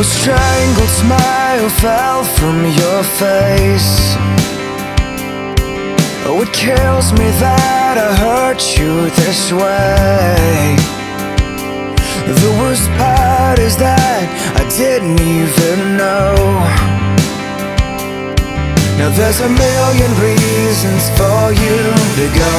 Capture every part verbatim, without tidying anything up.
A strangled smile fell from your face. Oh, it kills me that I hurt you this way. The worst part is that I didn't even know. Now there's a million reasons for you to go,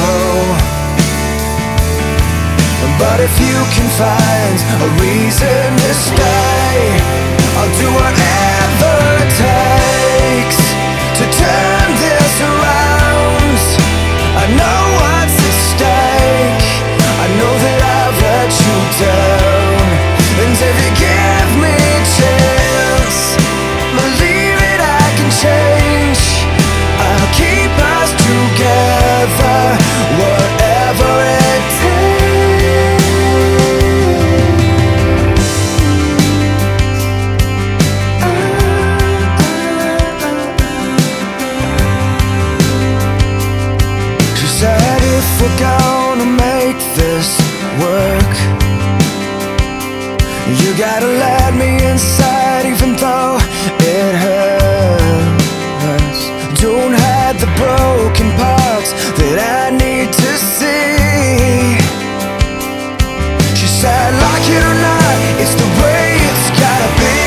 but if you can find a reason to stay, I'll do whatever it takes to turn this around. I know what's at stake. I know that I've let you down, and if you give me a chance, believe it, I can change. I'll keep us together, whatever it takes. She said, if we're gonna make this work, you gotta let me inside, even though it hurts. Don't hide the broken parts that I need to see. She said, like it or not, it's the way it's gotta be.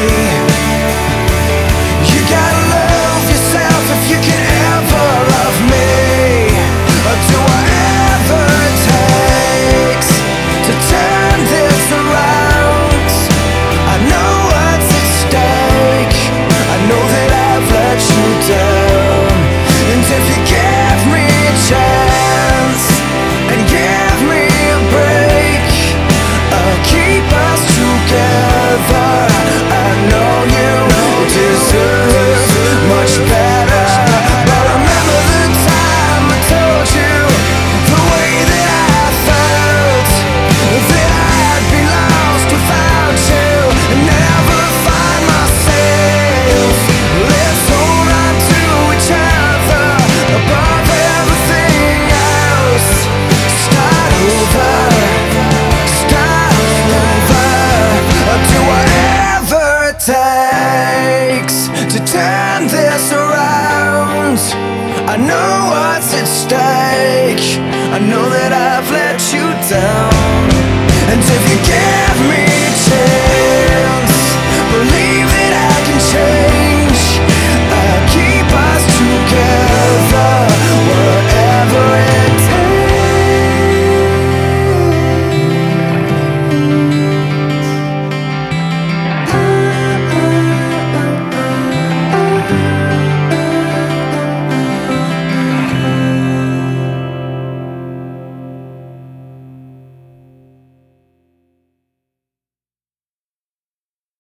You gotta love yourself if you can ever love me. I'll do whatever it takes to turn this around. I know what's at stake. I know that I've let you down, and if you give me a chance and give me a break, I'll keep us together. I know you deserve much better, but remember the time I told you the way that I felt, that I'd be lost without you and never find myself. Let's hold on to each other above everything else. Start over, start over. I'll do whatever it takes to turn this around. I know what's at stake. I know that I've let you down.